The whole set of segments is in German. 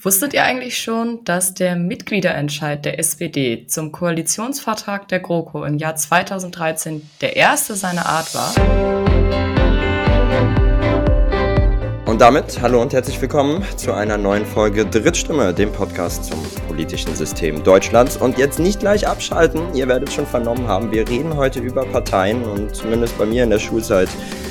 Wusstet ihr eigentlich schon, dass der Mitgliederentscheid der SPD zum Koalitionsvertrag der GroKo im Jahr 2013 der erste seiner Art war? Und damit hallo und herzlich willkommen zu einer neuen Folge Drittstimme, dem Podcast zum politischen System Deutschlands. Und jetzt nicht gleich abschalten, ihr werdet schon vernommen haben, wir reden heute über Parteien und zumindest bei mir in der Schulzeit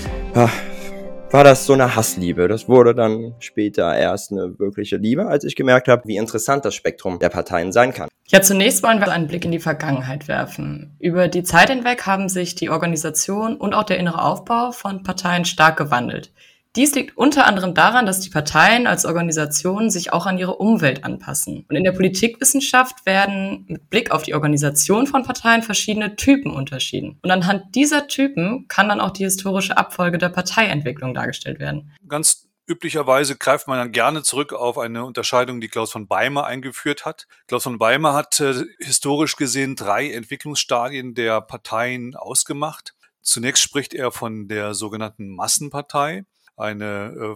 war das so eine Hassliebe. Das wurde dann später erst eine wirkliche Liebe, als ich gemerkt habe, wie interessant das Spektrum der Parteien sein kann. Ja, zunächst wollen wir einen Blick in die Vergangenheit werfen. Über die Zeit hinweg haben sich die Organisation und auch der innere Aufbau von Parteien stark gewandelt. Dies liegt unter anderem daran, dass die Parteien als Organisation sich auch an ihre Umwelt anpassen. Und in der Politikwissenschaft werden mit Blick auf die Organisation von Parteien verschiedene Typen unterschieden. Und anhand dieser Typen kann dann auch die historische Abfolge der Parteientwicklung dargestellt werden. Ganz üblicherweise greift man dann gerne zurück auf eine Unterscheidung, die Klaus von Weimar eingeführt hat. Klaus von Weimar hat historisch gesehen 3 Entwicklungsstadien der Parteien ausgemacht. Zunächst spricht er von der sogenannten Massenpartei. Eine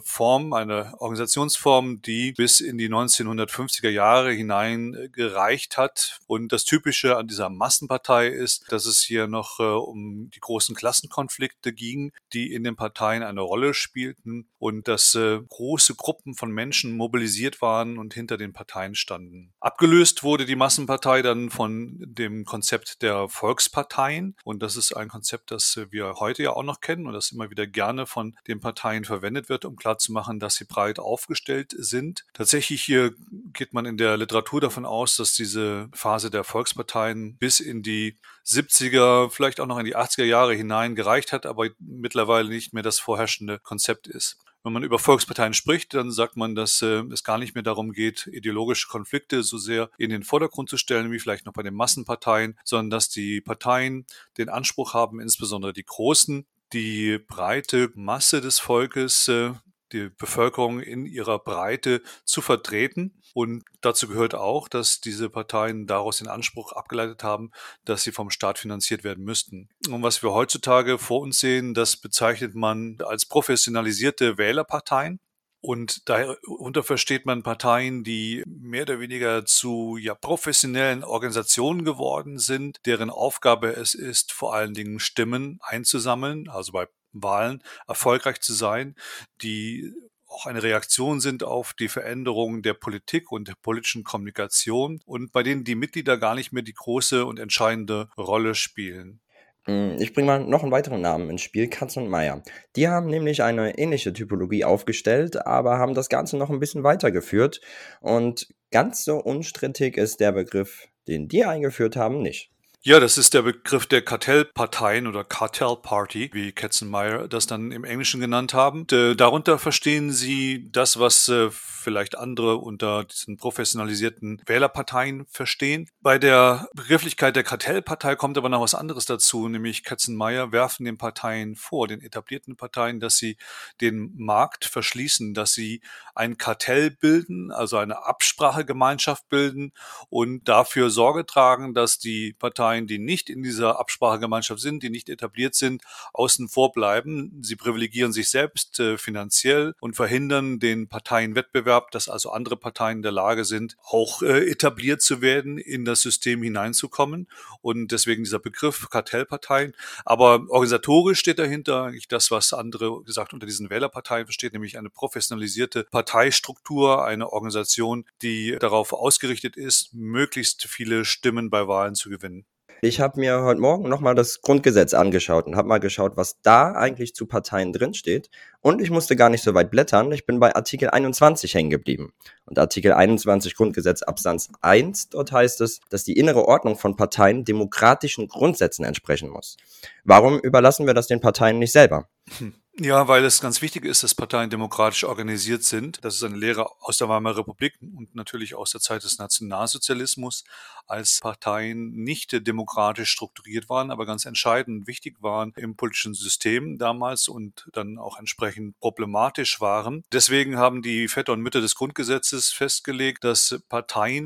Organisationsform, die bis in die 1950er Jahre hinein gereicht hat. Und das Typische an dieser Massenpartei ist, dass es hier noch um die großen Klassenkonflikte ging, die in den Parteien eine Rolle spielten und dass große Gruppen von Menschen mobilisiert waren und hinter den Parteien standen. Abgelöst wurde die Massenpartei dann von dem Konzept der Volksparteien. Und das ist ein Konzept, das wir heute ja auch noch kennen und das immer wieder gerne von den Parteien verwendet wird, um klarzumachen, dass sie breit aufgestellt sind. Tatsächlich hier geht man in der Literatur davon aus, dass diese Phase der Volksparteien bis in die 70er, vielleicht auch noch in die 80er Jahre hinein gereicht hat, aber mittlerweile nicht mehr das vorherrschende Konzept ist. Wenn man über Volksparteien spricht, dann sagt man, dass es gar nicht mehr darum geht, ideologische Konflikte so sehr in den Vordergrund zu stellen, wie vielleicht noch bei den Massenparteien, sondern dass die Parteien den Anspruch haben, insbesondere die Großen, die breite Masse des Volkes, die Bevölkerung in ihrer Breite zu vertreten. Und dazu gehört auch, dass diese Parteien daraus den Anspruch abgeleitet haben, dass sie vom Staat finanziert werden müssten. Und was wir heutzutage vor uns sehen, das bezeichnet man als professionalisierte Wählerparteien. Und darunter versteht man Parteien, die mehr oder weniger zu professionellen Organisationen geworden sind, deren Aufgabe es ist, vor allen Dingen Stimmen einzusammeln, also bei Wahlen erfolgreich zu sein, die auch eine Reaktion sind auf die Veränderungen der Politik und der politischen Kommunikation und bei denen die Mitglieder gar nicht mehr die große und entscheidende Rolle spielen. Ich bringe mal noch einen weiteren Namen ins Spiel, Katz und Meier. Die haben nämlich eine ähnliche Typologie aufgestellt, aber haben das Ganze noch ein bisschen weitergeführt. Und ganz so unstrittig ist der Begriff, den die eingeführt haben, nicht. Ja, das ist der Begriff der Kartellparteien oder Cartel Party, wie Katzenmeier das dann im Englischen genannt haben. Darunter verstehen sie das, was vielleicht andere unter diesen professionalisierten Wählerparteien verstehen. Bei der Begrifflichkeit der Kartellpartei kommt aber noch was anderes dazu, nämlich Katzenmeier werfen den Parteien vor, den etablierten Parteien, dass sie den Markt verschließen, dass sie ein Kartell bilden, also eine Absprachegemeinschaft bilden und dafür Sorge tragen, dass die Parteien, die nicht in dieser Absprachegemeinschaft sind, die nicht etabliert sind, außen vor bleiben. Sie privilegieren sich selbst finanziell und verhindern den Parteienwettbewerb, dass also andere Parteien in der Lage sind, auch etabliert zu werden, in das System hineinzukommen. Und deswegen dieser Begriff Kartellparteien. Aber organisatorisch steht dahinter eigentlich das, was andere gesagt unter diesen Wählerparteien versteht, nämlich eine professionalisierte Parteistruktur, eine Organisation, die darauf ausgerichtet ist, möglichst viele Stimmen bei Wahlen zu gewinnen. Ich habe mir heute Morgen nochmal das Grundgesetz angeschaut und habe mal geschaut, was da eigentlich zu Parteien drinsteht. Und ich musste gar nicht so weit blättern. Ich bin bei Artikel 21 hängen geblieben. Und Artikel 21 Grundgesetz Absatz 1, dort heißt es, dass die innere Ordnung von Parteien demokratischen Grundsätzen entsprechen muss. Warum überlassen wir das den Parteien nicht selber? Ja, weil es ganz wichtig ist, dass Parteien demokratisch organisiert sind. Das ist eine Lehre aus der Weimarer Republik und natürlich aus der Zeit des Nationalsozialismus, als Parteien nicht demokratisch strukturiert waren, aber ganz entscheidend wichtig waren im politischen System damals und dann auch entsprechend problematisch waren. Deswegen haben die Väter und Mütter des Grundgesetzes festgelegt, dass Parteien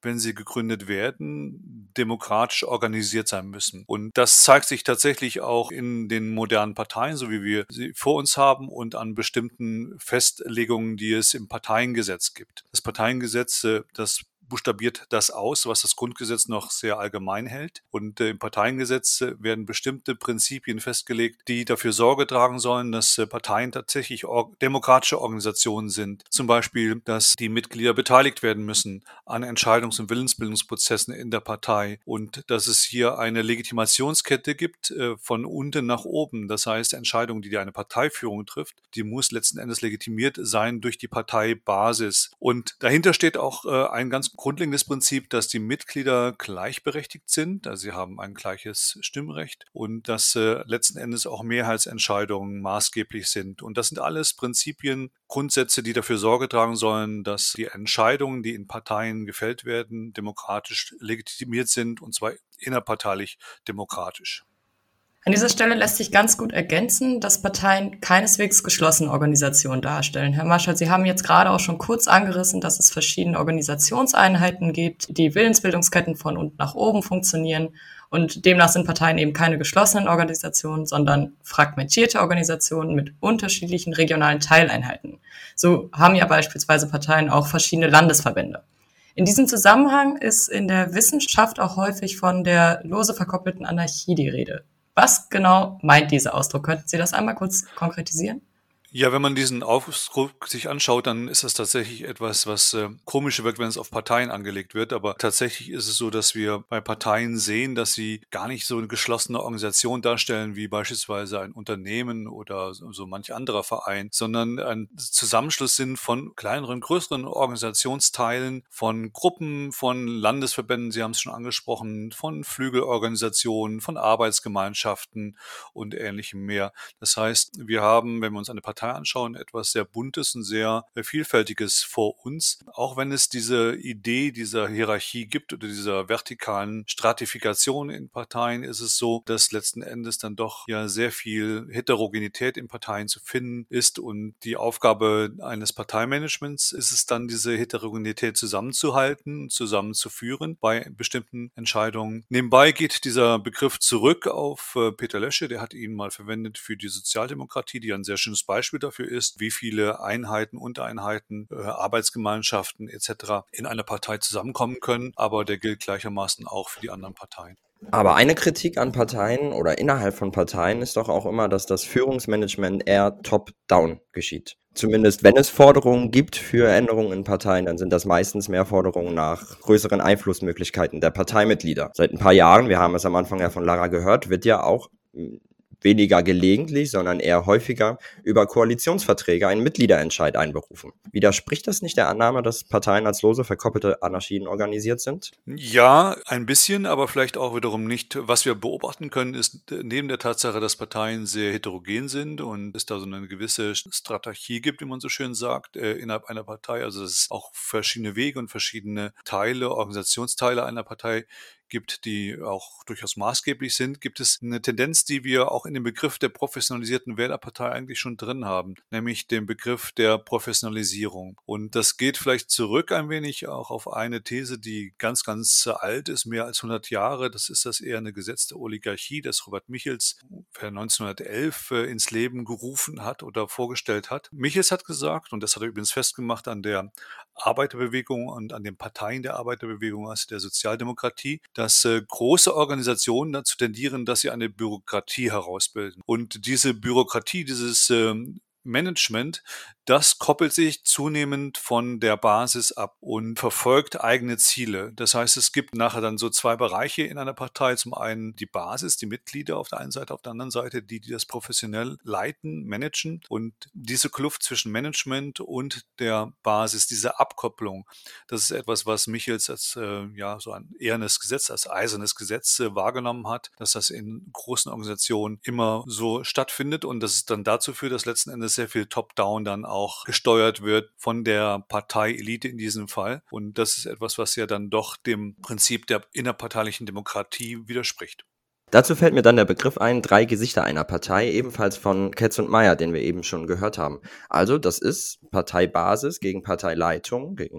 wenn sie gegründet werden, demokratisch organisiert sein müssen. Und das zeigt sich tatsächlich auch in den modernen Parteien, so wie wir sie vor uns haben, und an bestimmten Festlegungen, die es im Parteiengesetz gibt. Das Parteiengesetz, das buchstabiert das aus, was das Grundgesetz noch sehr allgemein hält. Und im Parteiengesetz werden bestimmte Prinzipien festgelegt, die dafür Sorge tragen sollen, dass Parteien tatsächlich demokratische Organisationen sind. Zum Beispiel, dass die Mitglieder beteiligt werden müssen an Entscheidungs- und Willensbildungsprozessen in der Partei und dass es hier eine Legitimationskette gibt von unten nach oben. Das heißt, Entscheidungen, die eine Parteiführung trifft, die muss letzten Endes legitimiert sein durch die Parteibasis. Und dahinter steht auch ein ganz grundlegendes Prinzip, dass die Mitglieder gleichberechtigt sind, also sie haben ein gleiches Stimmrecht und dass letzten Endes auch Mehrheitsentscheidungen maßgeblich sind. Und das sind alles Prinzipien, Grundsätze, die dafür Sorge tragen sollen, dass die Entscheidungen, die in Parteien gefällt werden, demokratisch legitimiert sind und zwar innerparteilich demokratisch. An dieser Stelle lässt sich ganz gut ergänzen, dass Parteien keineswegs geschlossene Organisationen darstellen. Herr Marschall, Sie haben jetzt gerade auch schon kurz angerissen, dass es verschiedene Organisationseinheiten gibt, die Willensbildungsketten von unten nach oben funktionieren. Und demnach sind Parteien eben keine geschlossenen Organisationen, sondern fragmentierte Organisationen mit unterschiedlichen regionalen Teileinheiten. So haben ja beispielsweise Parteien auch verschiedene Landesverbände. In diesem Zusammenhang ist in der Wissenschaft auch häufig von der lose verkoppelten Anarchie die Rede. Was genau meint dieser Ausdruck? Könnten Sie das einmal kurz konkretisieren? Ja, wenn man diesen Ausdruck sich anschaut, dann ist das tatsächlich etwas, was komisch wirkt, wenn es auf Parteien angelegt wird. Aber tatsächlich ist es so, dass wir bei Parteien sehen, dass sie gar nicht so eine geschlossene Organisation darstellen, wie beispielsweise ein Unternehmen oder so manch anderer Verein, sondern ein Zusammenschluss sind von kleineren, größeren Organisationsteilen, von Gruppen, von Landesverbänden, Sie haben es schon angesprochen, von Flügelorganisationen, von Arbeitsgemeinschaften und ähnlichem mehr. Das heißt, wir haben, wenn wir uns eine Partei anschauen, etwas sehr Buntes und sehr Vielfältiges vor uns. Auch wenn es diese Idee dieser Hierarchie gibt oder dieser vertikalen Stratifikation in Parteien, ist es so, dass letzten Endes dann doch ja sehr viel Heterogenität in Parteien zu finden ist und die Aufgabe eines Parteimanagements ist es dann, diese Heterogenität zusammenzuhalten, zusammenzuführen bei bestimmten Entscheidungen. Nebenbei geht dieser Begriff zurück auf Peter Lösche, der hat ihn mal verwendet für die Sozialdemokratie, die ein sehr schönes Beispiel dafür ist, wie viele Einheiten, Untereinheiten, Arbeitsgemeinschaften etc. in einer Partei zusammenkommen können, aber der gilt gleichermaßen auch für die anderen Parteien. Aber eine Kritik an Parteien oder innerhalb von Parteien ist doch auch immer, dass das Führungsmanagement eher top-down geschieht. Zumindest wenn es Forderungen gibt für Änderungen in Parteien, dann sind das meistens mehr Forderungen nach größeren Einflussmöglichkeiten der Parteimitglieder. Seit ein paar Jahren, wir haben es am Anfang ja von Lara gehört, wird ja auch weniger gelegentlich, sondern eher häufiger über Koalitionsverträge einen Mitgliederentscheid einberufen. Widerspricht das nicht der Annahme, dass Parteien als lose verkoppelte Anarchien organisiert sind? Ja, ein bisschen, aber vielleicht auch wiederum nicht. Was wir beobachten können, ist neben der Tatsache, dass Parteien sehr heterogen sind und es da so eine gewisse Strategie gibt, wie man so schön sagt, innerhalb einer Partei. Also dass es auch verschiedene Wege und verschiedene Teile, Organisationsteile einer Partei gibt, die auch durchaus maßgeblich sind, gibt es eine Tendenz, die wir auch in dem Begriff der professionalisierten Wählerpartei eigentlich schon drin haben, nämlich den Begriff der Professionalisierung. Und das geht vielleicht zurück ein wenig auch auf eine These, die ganz, ganz alt ist, mehr als 100 Jahre. Das ist das eher eine gesetzte Oligarchie, das Robert Michels 1911 ins Leben gerufen hat oder vorgestellt hat. Michels hat gesagt, und das hat er übrigens festgemacht an der Arbeiterbewegung und an den Parteien der Arbeiterbewegung, also der Sozialdemokratie, dass große Organisationen dazu tendieren, dass sie eine Bürokratie herausbilden. Und diese Bürokratie, dieses Management, das koppelt sich zunehmend von der Basis ab und verfolgt eigene Ziele. Das heißt, es gibt nachher dann so zwei Bereiche in einer Partei. Zum einen die Basis, die Mitglieder auf der einen Seite, auf der anderen Seite die das professionell leiten, managen. Und diese Kluft zwischen Management und der Basis, diese Abkopplung, das ist etwas, was Michels als so ein ehernes Gesetz, als eisernes Gesetz wahrgenommen hat, dass das in großen Organisationen immer so stattfindet und dass es dann dazu führt, dass letzten Endes sehr viel Top-Down dann auch gesteuert wird von der Parteielite in diesem Fall. Und das ist etwas, was ja dann doch dem Prinzip der innerparteilichen Demokratie widerspricht. Dazu fällt mir dann der Begriff ein, 3 Gesichter einer Partei, ebenfalls von Ketz und Meyer, den wir eben schon gehört haben. Also das ist Parteibasis gegen Parteileitung, gegen die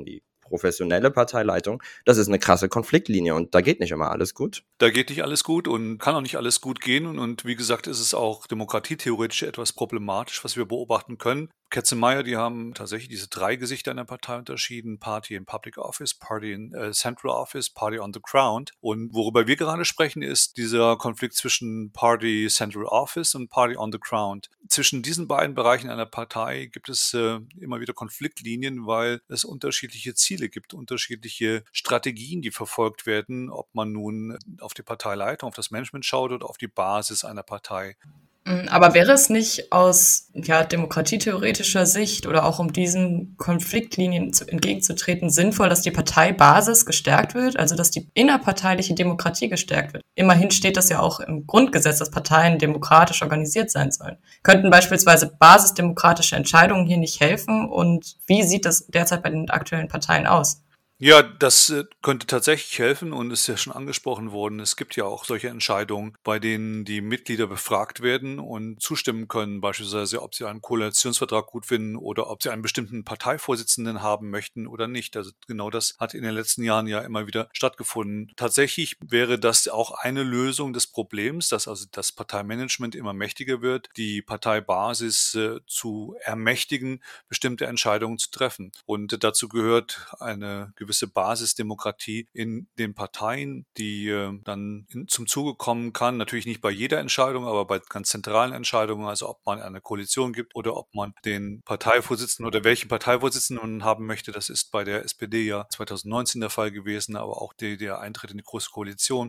professionelle Parteileitung, das ist eine krasse Konfliktlinie und da geht nicht immer alles gut. Da geht nicht alles gut und kann auch nicht alles gut gehen. Und wie gesagt, ist es auch demokratietheoretisch etwas problematisch, was wir beobachten können. Ketzenmeier, die haben tatsächlich diese 3 Gesichter in der Partei unterschieden: Party in Public Office, Party in Central Office, Party on the Ground. Und worüber wir gerade sprechen, ist dieser Konflikt zwischen Party Central Office und Party on the Ground. Zwischen diesen beiden Bereichen einer Partei gibt es immer wieder Konfliktlinien, weil es unterschiedliche Ziele gibt, unterschiedliche Strategien, die verfolgt werden, ob man nun auf die Parteileitung, auf das Management schaut oder auf die Basis einer Partei. Aber wäre es nicht aus demokratietheoretischer Sicht oder auch um diesen Konfliktlinien entgegenzutreten sinnvoll, dass die Parteibasis gestärkt wird, also dass die innerparteiliche Demokratie gestärkt wird? Immerhin steht das ja auch im Grundgesetz, dass Parteien demokratisch organisiert sein sollen. Könnten beispielsweise basisdemokratische Entscheidungen hier nicht helfen? Und wie sieht das derzeit bei den aktuellen Parteien aus? Ja, das könnte tatsächlich helfen und ist ja schon angesprochen worden. Es gibt ja auch solche Entscheidungen, bei denen die Mitglieder befragt werden und zustimmen können, beispielsweise ob sie einen Koalitionsvertrag gut finden oder ob sie einen bestimmten Parteivorsitzenden haben möchten oder nicht. Also genau das hat in den letzten Jahren ja immer wieder stattgefunden. Tatsächlich wäre das auch eine Lösung des Problems, dass also das Parteimanagement immer mächtiger wird, die Parteibasis zu ermächtigen, bestimmte Entscheidungen zu treffen. Und dazu gehört eine gewisse Basisdemokratie in den Parteien, die dann zum Zuge kommen kann. Natürlich nicht bei jeder Entscheidung, aber bei ganz zentralen Entscheidungen, also ob man eine Koalition gibt oder ob man den Parteivorsitzenden oder welchen Parteivorsitzenden man haben möchte. Das ist bei der SPD ja 2019 der Fall gewesen, aber auch der Eintritt in die Große Koalition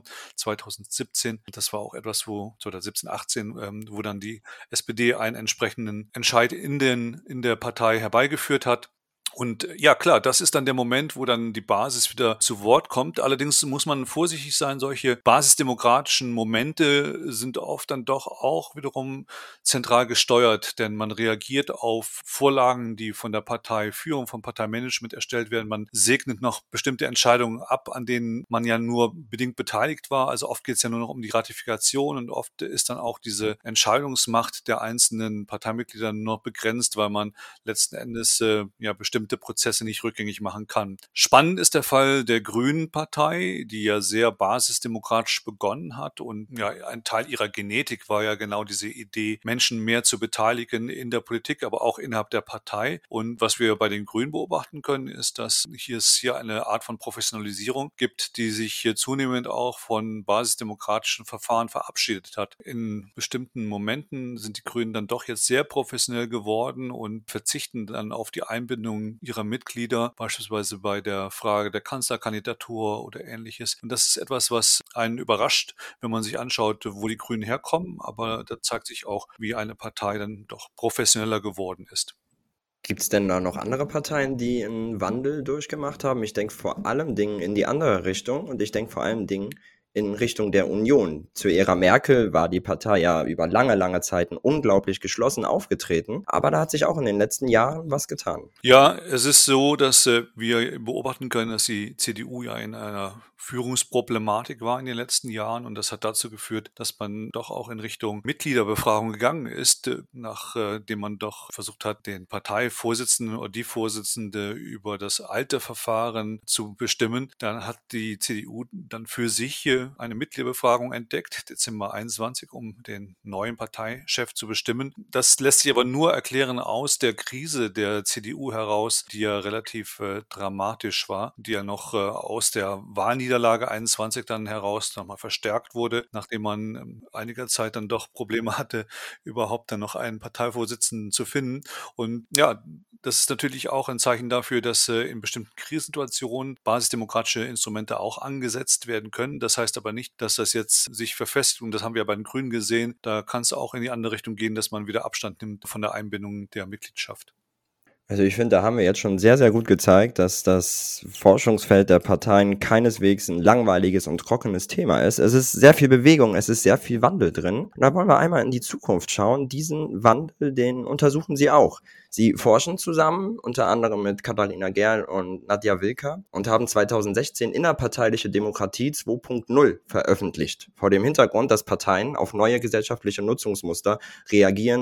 2017. Das war auch etwas, wo 2017, 18, wo dann die SPD einen entsprechenden Entscheid in der Partei herbeigeführt hat. Und ja, klar, das ist dann der Moment, wo dann die Basis wieder zu Wort kommt. Allerdings muss man vorsichtig sein. Solche basisdemokratischen Momente sind oft dann doch auch wiederum zentral gesteuert, denn man reagiert auf Vorlagen, die von der Parteiführung, vom Parteimanagement erstellt werden. Man segnet noch bestimmte Entscheidungen ab, an denen man ja nur bedingt beteiligt war. Also oft geht es ja nur noch um die Ratifikation und oft ist dann auch diese Entscheidungsmacht der einzelnen Parteimitglieder nur noch begrenzt, weil man letzten Endes bestimmte Prozesse nicht rückgängig machen kann. Spannend ist der Fall der Grünen Partei, die ja sehr basisdemokratisch begonnen hat und ja, ein Teil ihrer Genetik war ja genau diese Idee, Menschen mehr zu beteiligen in der Politik, aber auch innerhalb der Partei. Und was wir bei den Grünen beobachten können, ist, dass es hier eine Art von Professionalisierung gibt, die sich hier zunehmend auch von basisdemokratischen Verfahren verabschiedet hat. In bestimmten Momenten sind die Grünen dann doch jetzt sehr professionell geworden und verzichten dann auf die Einbindung ihrer Mitglieder, beispielsweise bei der Frage der Kanzlerkandidatur oder Ähnliches. Und das ist etwas, was einen überrascht, wenn man sich anschaut, wo die Grünen herkommen. Aber da zeigt sich auch, wie eine Partei dann doch professioneller geworden ist. Gibt es denn da noch andere Parteien, die einen Wandel durchgemacht haben? Ich denke vor allem Dingen in die andere Richtung und ich denke vor allem Dingen in Richtung der Union. Zu Ära Merkel war die Partei ja über lange, lange Zeiten unglaublich geschlossen aufgetreten, aber da hat sich auch in den letzten Jahren was getan. Ja, es ist so, dass wir beobachten können, dass die CDU ja in einer Führungsproblematik war in den letzten Jahren und das hat dazu geführt, dass man doch auch in Richtung Mitgliederbefragung gegangen ist, nachdem man doch versucht hat, den Parteivorsitzenden oder die Vorsitzende über das alte Verfahren zu bestimmen. Dann hat die CDU dann für sich eine Mitgliederbefragung entdeckt, Dezember 21, um den neuen Parteichef zu bestimmen. Das lässt sich aber nur erklären aus der Krise der CDU heraus, die ja relativ dramatisch war, die ja noch aus der Wahlniederlage 21 dann heraus nochmal verstärkt wurde, nachdem man einiger Zeit dann doch Probleme hatte, überhaupt dann noch einen Parteivorsitzenden zu finden. Und ja, das ist natürlich auch ein Zeichen dafür, dass in bestimmten Krisensituationen basisdemokratische Instrumente auch angesetzt werden können. Das heißt aber nicht, dass das jetzt sich verfestigt. Und das haben wir ja bei den Grünen gesehen. Da kann es auch in die andere Richtung gehen, dass man wieder Abstand nimmt von der Einbindung der Mitgliedschaft. Also ich finde, da haben wir jetzt schon sehr, sehr gut gezeigt, dass das Forschungsfeld der Parteien keineswegs ein langweiliges und trockenes Thema ist. Es ist sehr viel Bewegung, es ist sehr viel Wandel drin. Und da wollen wir einmal in die Zukunft schauen. Diesen Wandel, den untersuchen Sie auch. Sie forschen zusammen, unter anderem mit Katharina Gerl und Nadja Wilker und haben 2016 Innerparteiliche Demokratie 2.0 veröffentlicht. Vor dem Hintergrund, dass Parteien auf neue gesellschaftliche Nutzungsmuster reagieren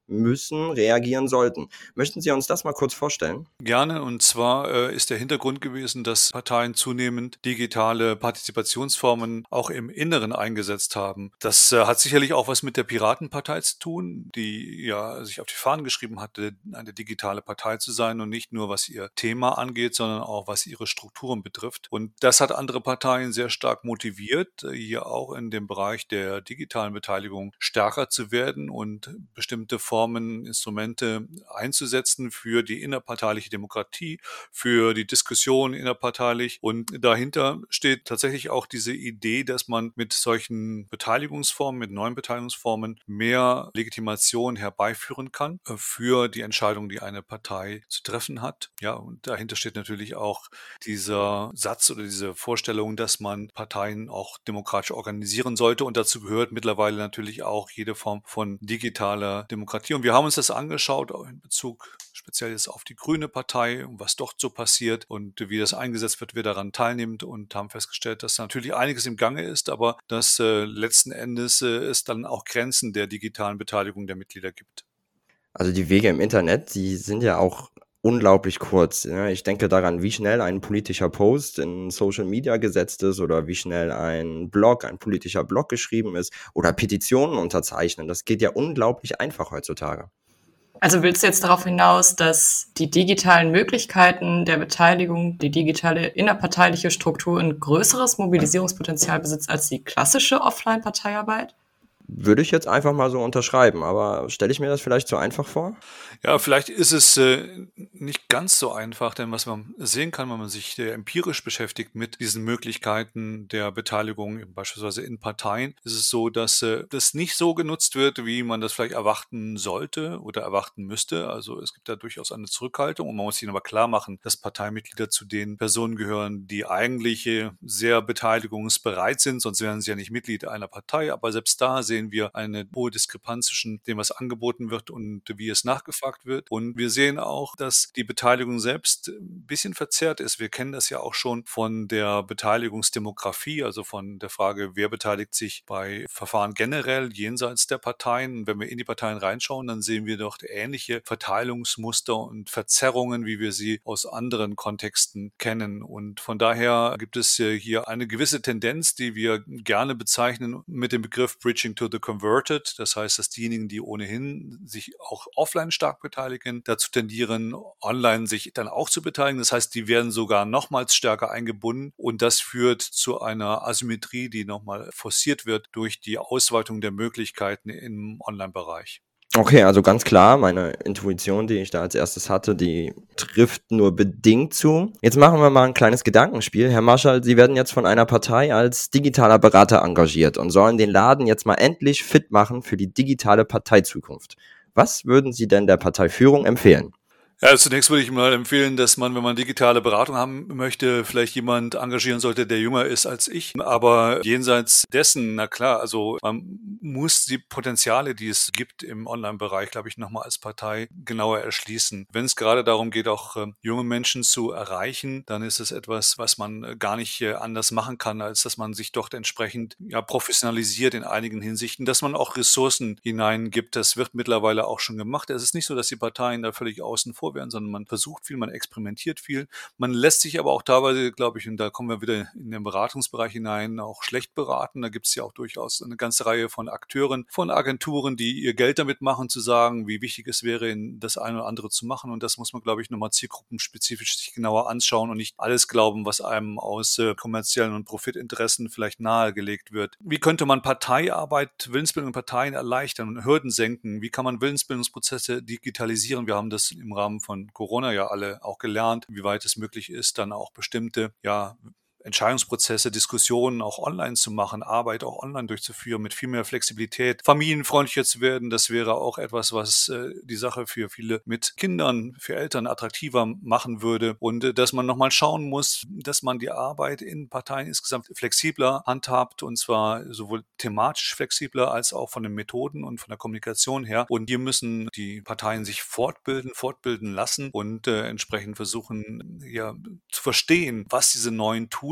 müssen, reagieren sollten. Möchten Sie uns das mal kurz vorstellen? Gerne, und zwar ist der Hintergrund gewesen, dass Parteien zunehmend digitale Partizipationsformen auch im Inneren eingesetzt haben. Das hat sicherlich auch was mit der Piratenpartei zu tun, die ja sich auf die Fahnen geschrieben hatte, eine digitale Partei zu sein, und nicht nur was ihr Thema angeht, sondern auch was ihre Strukturen betrifft. Und das hat andere Parteien sehr stark motiviert, hier auch in dem Bereich der digitalen Beteiligung stärker zu werden und bestimmte Formen, Instrumente einzusetzen für die innerparteiliche Demokratie, für die Diskussion innerparteilich. Und dahinter steht tatsächlich auch diese Idee, dass man mit solchen Beteiligungsformen, mit neuen Beteiligungsformen mehr Legitimation herbeiführen kann für die Entscheidung, die eine Partei zu treffen hat. Ja, und dahinter steht natürlich auch dieser Satz oder diese Vorstellung, dass man Parteien auch demokratisch organisieren sollte. Und dazu gehört mittlerweile natürlich auch jede Form von digitaler Demokratie. Und wir haben uns das angeschaut, auch in Bezug speziell jetzt auf die Grüne Partei und was dort so passiert und wie das eingesetzt wird, wer daran teilnimmt, und haben festgestellt, dass natürlich einiges im Gange ist, aber dass letzten Endes es dann auch Grenzen der digitalen Beteiligung der Mitglieder gibt. Also die Wege im Internet, die sind ja auch unglaublich kurz. Ja. Ich denke daran, wie schnell ein politischer Post in Social Media gesetzt ist oder wie schnell ein politischer Blog geschrieben ist oder Petitionen unterzeichnen. Das geht ja unglaublich einfach heutzutage. Also willst du jetzt darauf hinaus, dass die digitalen Möglichkeiten der Beteiligung, die digitale innerparteiliche Struktur ein größeres Mobilisierungspotenzial besitzt als die klassische Offline-Parteiarbeit? Würde ich jetzt einfach mal so unterschreiben, aber stelle ich mir das vielleicht zu einfach vor? Ja, vielleicht ist es nicht ganz so einfach, denn was man sehen kann, wenn man sich empirisch beschäftigt mit diesen Möglichkeiten der Beteiligung, beispielsweise in Parteien, ist es so, dass das nicht so genutzt wird, wie man das vielleicht erwarten sollte oder erwarten müsste. Also es gibt da durchaus eine Zurückhaltung, und man muss ihnen aber klar machen, dass Parteimitglieder zu den Personen gehören, die eigentlich sehr beteiligungsbereit sind, sonst wären sie ja nicht Mitglied einer Partei. Aber selbst da sehen wir eine hohe Diskrepanz zwischen dem, was angeboten wird und wie es nachgefragt wird. Und wir sehen auch, dass die Beteiligung selbst ein bisschen verzerrt ist. Wir kennen das ja auch schon von der Beteiligungsdemografie, also von der Frage, wer beteiligt sich bei Verfahren generell jenseits der Parteien. Und wenn wir in die Parteien reinschauen, dann sehen wir doch ähnliche Verteilungsmuster und Verzerrungen, wie wir sie aus anderen Kontexten kennen. Und von daher gibt es hier eine gewisse Tendenz, die wir gerne bezeichnen mit dem Begriff Bridging to the Converted. Das heißt, dass diejenigen, die ohnehin sich auch offline stark beteiligen, dazu tendieren, online sich dann auch zu beteiligen. Das heißt, die werden sogar nochmals stärker eingebunden, und das führt zu einer Asymmetrie, die nochmal forciert wird durch die Ausweitung der Möglichkeiten im Online-Bereich. Okay, also ganz klar, meine Intuition, die ich da als erstes hatte, die trifft nur bedingt zu. Jetzt machen wir mal ein kleines Gedankenspiel. Herr Marschall, Sie werden jetzt von einer Partei als digitaler Berater engagiert und sollen den Laden jetzt mal endlich fit machen für die digitale Parteizukunft. Was würden Sie denn der Parteiführung empfehlen? Ja, zunächst würde ich mal empfehlen, dass man, wenn man digitale Beratung haben möchte, vielleicht jemand engagieren sollte, der jünger ist als ich. Aber jenseits dessen, na klar, also man muss die Potenziale, die es gibt im Online-Bereich, glaube ich, nochmal als Partei genauer erschließen. Wenn es gerade darum geht, auch junge Menschen zu erreichen, dann ist es etwas, was man gar nicht anders machen kann, als dass man sich dort entsprechend professionalisiert in einigen Hinsichten, dass man auch Ressourcen hineingibt. Das wird mittlerweile auch schon gemacht. Es ist nicht so, dass die Parteien da völlig außen vor werden, sondern man versucht viel, man experimentiert viel. Man lässt sich aber auch teilweise, glaube ich, und da kommen wir wieder in den Beratungsbereich hinein, auch schlecht beraten. Da gibt es ja auch durchaus eine ganze Reihe von Akteuren, von Agenturen, die ihr Geld damit machen, zu sagen, wie wichtig es wäre, das eine oder andere zu machen. Und das muss man, glaube ich, nochmal zielgruppenspezifisch sich genauer anschauen und nicht alles glauben, was einem aus kommerziellen und Profitinteressen vielleicht nahegelegt wird. Wie könnte man Parteiarbeit, Willensbildung in Parteien erleichtern und Hürden senken? Wie kann man Willensbildungsprozesse digitalisieren? Wir haben das im Rahmen von Corona ja alle auch gelernt, wie weit es möglich ist, dann auch bestimmte, Entscheidungsprozesse, Diskussionen auch online zu machen, Arbeit auch online durchzuführen, mit viel mehr Flexibilität, familienfreundlicher zu werden. Das wäre auch etwas, was die Sache für viele mit Kindern, für Eltern attraktiver machen würde. Und dass man nochmal schauen muss, dass man die Arbeit in Parteien insgesamt flexibler handhabt, und zwar sowohl thematisch flexibler als auch von den Methoden und von der Kommunikation her. Und hier müssen die Parteien sich fortbilden lassen und entsprechend versuchen, zu verstehen, was diese neuen Tools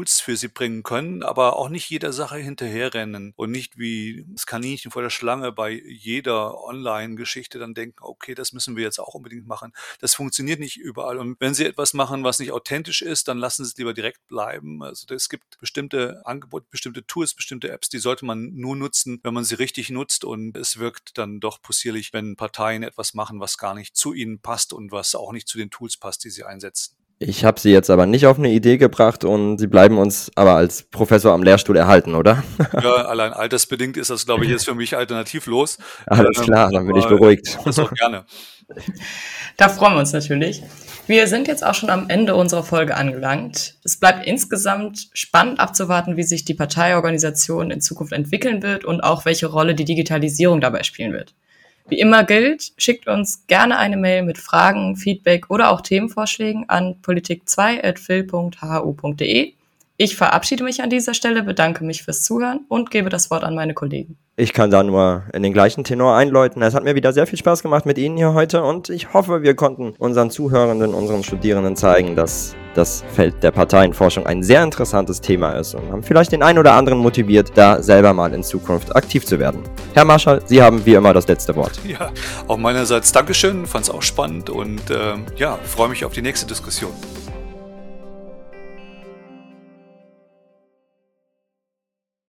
Tools für sie bringen können, aber auch nicht jeder Sache hinterherrennen und nicht wie das Kaninchen vor der Schlange bei jeder Online-Geschichte dann denken, okay, das müssen wir jetzt auch unbedingt machen. Das funktioniert nicht überall. Und wenn sie etwas machen, was nicht authentisch ist, dann lassen sie es lieber direkt bleiben. Also es gibt bestimmte Angebote, bestimmte Tools, bestimmte Apps, die sollte man nur nutzen, wenn man sie richtig nutzt, und es wirkt dann doch possierlich, wenn Parteien etwas machen, was gar nicht zu ihnen passt und was auch nicht zu den Tools passt, die sie einsetzen. Ich habe Sie jetzt aber nicht auf eine Idee gebracht und Sie bleiben uns aber als Professor am Lehrstuhl erhalten, oder? Ja, allein altersbedingt ist das, glaube ich, jetzt für mich alternativlos. Alles klar, dann bin ich beruhigt. Das auch gerne. Da freuen wir uns natürlich. Wir sind jetzt auch schon am Ende unserer Folge angelangt. Es bleibt insgesamt spannend abzuwarten, wie sich die Parteiorganisation in Zukunft entwickeln wird und auch welche Rolle die Digitalisierung dabei spielen wird. Wie immer gilt, schickt uns gerne eine Mail mit Fragen, Feedback oder auch Themenvorschlägen an politik2@phil.hu.de. Ich verabschiede mich an dieser Stelle, bedanke mich fürs Zuhören und gebe das Wort an meine Kollegen. Ich kann da nur in den gleichen Tenor einläuten. Es hat mir wieder sehr viel Spaß gemacht mit Ihnen hier heute und ich hoffe, wir konnten unseren Zuhörenden, unseren Studierenden zeigen, dass das Feld der Parteienforschung ein sehr interessantes Thema ist und haben vielleicht den einen oder anderen motiviert, da selber mal in Zukunft aktiv zu werden. Herr Marschall, Sie haben wie immer das letzte Wort. Ja, auch meinerseits Dankeschön, fand es auch spannend und freue mich auf die nächste Diskussion.